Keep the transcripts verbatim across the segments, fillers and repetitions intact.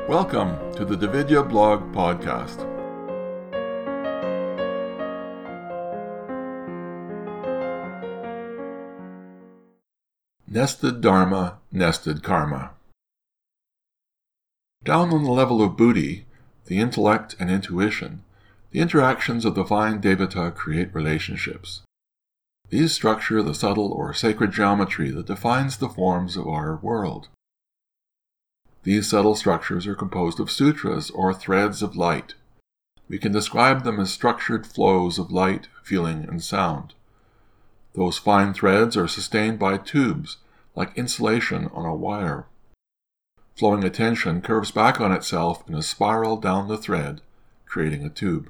Welcome to the Davidya Blog Podcast. Nested Dharma, Nested Karma. Down on the level of buddhi, the intellect and intuition, the interactions of the fine devata create relationships. These structure the subtle or sacred geometry that defines the forms of our world. These subtle structures are composed of sutras or threads of light. We can describe them as structured flows of light, feeling, and sound. Those fine threads are sustained by tubes, like insulation on a wire. Flowing attention curves back on itself in a spiral down the thread, creating a tube.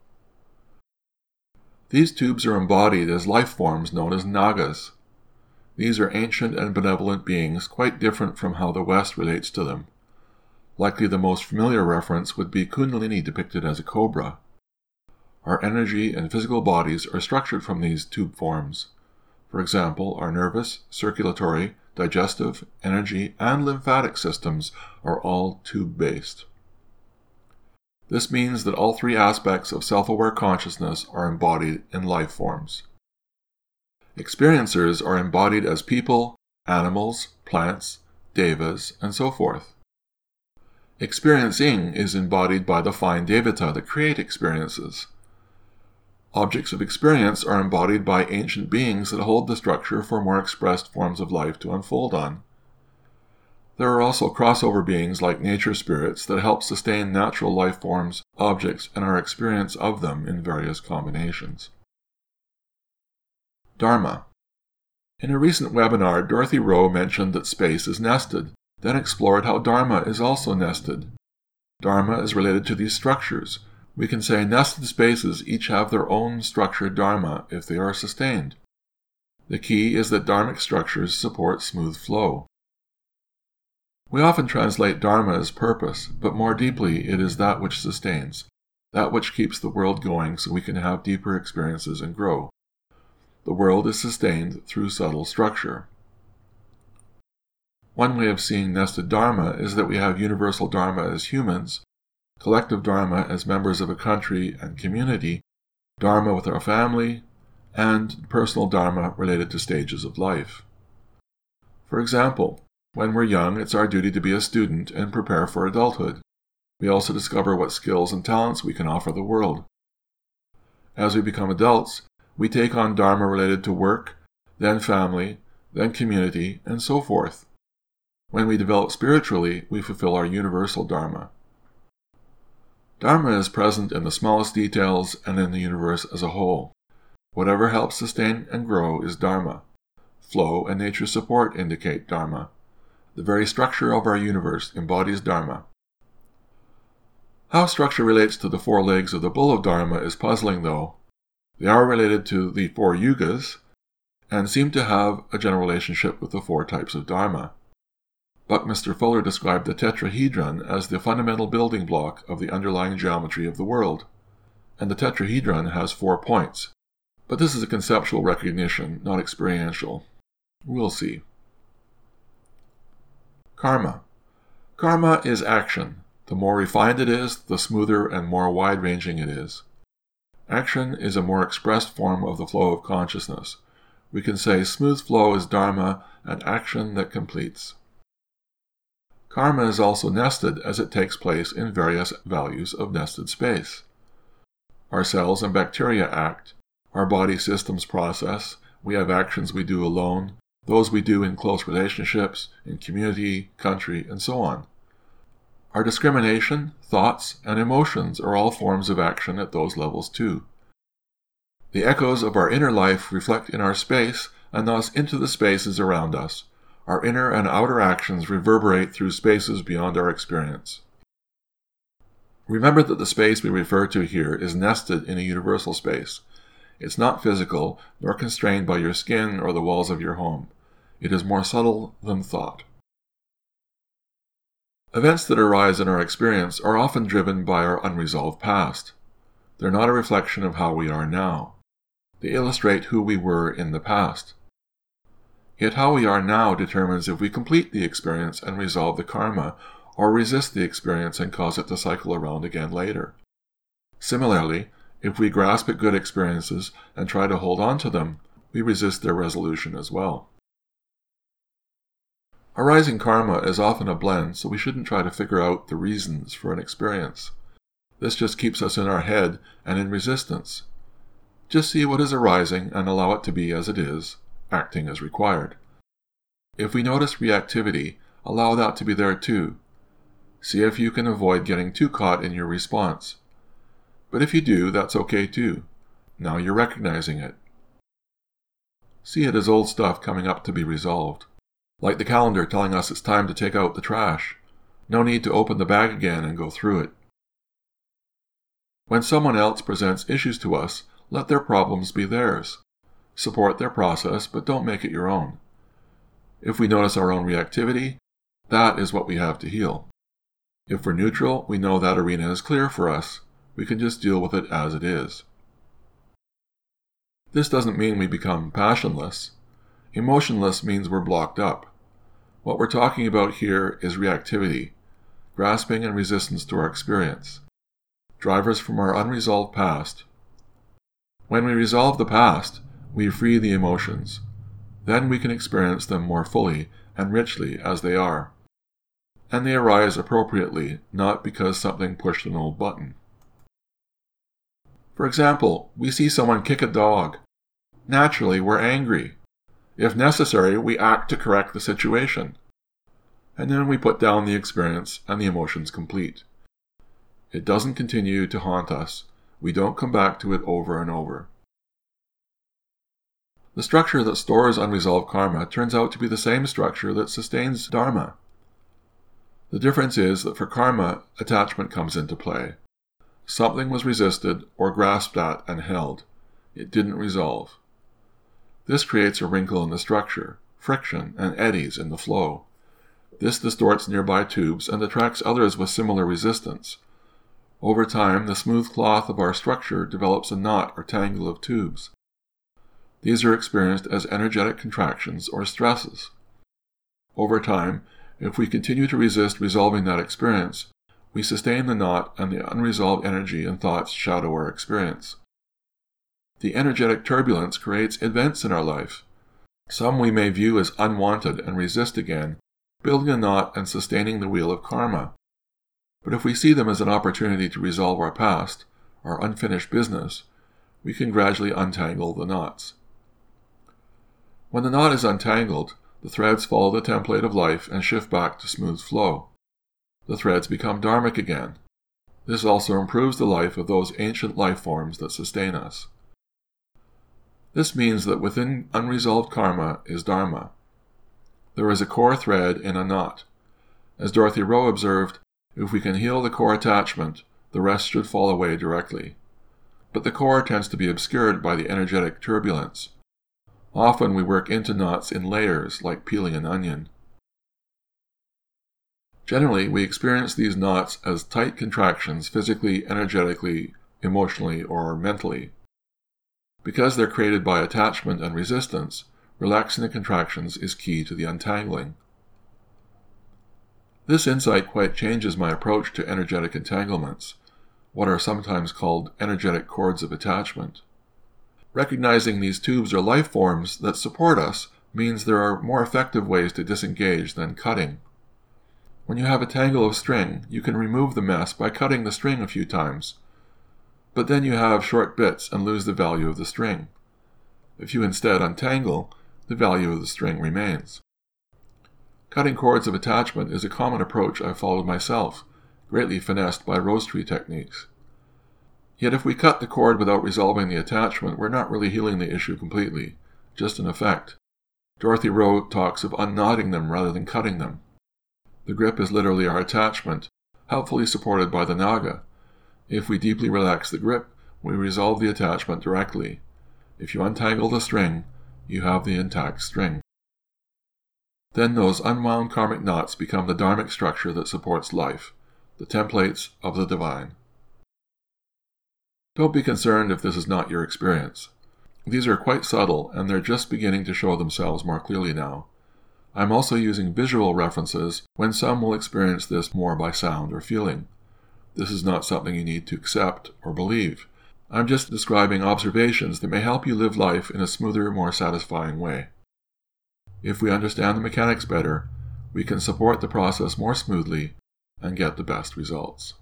These tubes are embodied as life forms known as nagas. These are ancient and benevolent beings, quite different from how the West relates to them. Likely the most familiar reference would be Kundalini depicted as a cobra. Our energy and physical bodies are structured from these tube forms. For example, our nervous, circulatory, digestive, energy, and lymphatic systems are all tube-based. This means that all three aspects of self-aware consciousness are embodied in life forms. Experiencers are embodied as people, animals, plants, devas, and so forth. Experiencing is embodied by the fine devata that create experiences. Objects of experience are embodied by ancient beings that hold the structure for more expressed forms of life to unfold on. There are also crossover beings like nature spirits that help sustain natural life forms, objects, and our experience of them in various combinations. Dharma. In a recent webinar, Dorothy Rowe mentioned that space is nested, then explored how Dharma is also nested. Dharma is related to these structures. We can say nested spaces each have their own structured Dharma if they are sustained. The key is that Dharmic structures support smooth flow. We often translate Dharma as purpose, but more deeply it is that which sustains, that which keeps the world going so we can have deeper experiences and grow. The world is sustained through subtle structure. One way of seeing nested Dharma is that we have universal Dharma as humans, collective Dharma as members of a country and community, Dharma with our family, and personal Dharma related to stages of life. For example, when we're young, it's our duty to be a student and prepare for adulthood. We also discover what skills and talents we can offer the world. As we become adults, we take on Dharma related to work, then family, then community, and so forth. When we develop spiritually, we fulfill our universal Dharma. Dharma is present in the smallest details and in the universe as a whole. Whatever helps sustain and grow is Dharma. Flow and nature support indicate Dharma. The very structure of our universe embodies Dharma. How structure relates to the four legs of the bull of Dharma is puzzling, though. They are related to the four yugas and seem to have a general relationship with the four types of Dharma. Buckminster Fuller described the tetrahedron as the fundamental building block of the underlying geometry of the world, and the tetrahedron has four points. But this is a conceptual recognition, not experiential. We'll see. Karma. Karma is action. The more refined it is, the smoother and more wide-ranging it is. Action is a more expressed form of the flow of consciousness. We can say smooth flow is Dharma and action that completes. Karma is also nested as it takes place in various values of nested space. Our cells and bacteria act. Our body systems process. We have actions we do alone, those we do in close relationships, in community, country, and so on. Our discrimination, thoughts, and emotions are all forms of action at those levels too. The echoes of our inner life reflect in our space and thus into the spaces around us. Our inner and outer actions reverberate through spaces beyond our experience. Remember that the space we refer to here is nested in a universal space. It's not physical, nor constrained by your skin or the walls of your home. It is more subtle than thought. Events that arise in our experience are often driven by our unresolved past. They're not a reflection of how we are now. They illustrate who we were in the past. Yet how we are now determines if we complete the experience and resolve the karma, or resist the experience and cause it to cycle around again later. Similarly, if we grasp at good experiences and try to hold on to them, we resist their resolution as well. Arising karma is often a blend, so we shouldn't try to figure out the reasons for an experience. This just keeps us in our head and in resistance. Just see what is arising and allow it to be as it is, acting as required. If we notice reactivity, allow that to be there too. See if you can avoid getting too caught in your response. But if you do, that's okay too. Now you're recognizing it. See it as old stuff coming up to be resolved. Like the calendar telling us it's time to take out the trash. No need to open the bag again and go through it. When someone else presents issues to us, let their problems be theirs. Support their process, but don't make it your own. If we notice our own reactivity, that is what we have to heal. If we're neutral, we know that arena is clear for us. We can just deal with it as it is. This doesn't mean we become passionless. Emotionless means we're blocked up. What we're talking about here is reactivity, grasping and resistance to our experience, drivers from our unresolved past. When we resolve the past, we free the emotions. Then we can experience them more fully and richly as they are. And they arise appropriately, not because something pushed an old button. For example, we see someone kick a dog. Naturally, we're angry. If necessary, we act to correct the situation. And then we put down the experience and the emotions complete. It doesn't continue to haunt us. We don't come back to it over and over. The structure that stores unresolved karma turns out to be the same structure that sustains dharma. The difference is that for karma, attachment comes into play. Something was resisted or grasped at and held. It didn't resolve. This creates a wrinkle in the structure, friction, and eddies in the flow. This distorts nearby tubes and attracts others with similar resistance. Over time, the smooth cloth of our structure develops a knot or tangle of tubes. These are experienced as energetic contractions or stresses. Over time, if we continue to resist resolving that experience, we sustain the knot and the unresolved energy and thoughts shadow our experience. The energetic turbulence creates events in our life. Some we may view as unwanted and resist again, building a knot and sustaining the wheel of karma. But if we see them as an opportunity to resolve our past, our unfinished business, we can gradually untangle the knots. When the knot is untangled, the threads follow the template of life and shift back to smooth flow. The threads become dharmic again. This also improves the life of those ancient life forms that sustain us. This means that within unresolved karma is dharma. There is a core thread in a knot. As Dorothy Rowe observed, if we can heal the core attachment, the rest should fall away directly. But the core tends to be obscured by the energetic turbulence. Often we work into knots in layers, like peeling an onion. Generally, we experience these knots as tight contractions physically, energetically, emotionally, or mentally. Because they're created by attachment and resistance, relaxing the contractions is key to the untangling. This insight quite changes my approach to energetic entanglements, what are sometimes called energetic cords of attachment. Recognizing these tubes are life forms that support us means there are more effective ways to disengage than cutting. When you have a tangle of string, you can remove the mess by cutting the string a few times. But then you have short bits and lose the value of the string. If you instead untangle, the value of the string remains. Cutting cords of attachment is a common approach I've followed myself, greatly finessed by rose tree techniques. Yet if we cut the cord without resolving the attachment, we're not really healing the issue completely, just an effect. Dorothy Rowe talks of unknotting them rather than cutting them. The grip is literally our attachment, helpfully supported by the naga. If we deeply relax the grip, we resolve the attachment directly. If you untangle the string, you have the intact string. Then those unwound karmic knots become the dharmic structure that supports life, the templates of the divine. Don't be concerned if this is not your experience. These are quite subtle, and they're just beginning to show themselves more clearly now. I'm also using visual references when some will experience this more by sound or feeling. This is not something you need to accept or believe. I'm just describing observations that may help you live life in a smoother, more satisfying way. If we understand the mechanics better, we can support the process more smoothly and get the best results.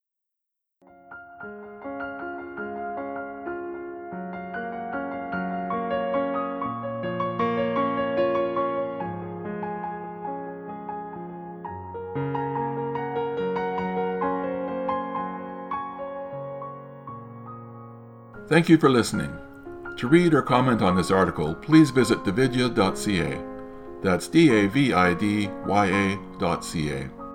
Thank you for listening. To read or comment on this article, please visit davidya dot c a. That's D A V I D Y A dot C A.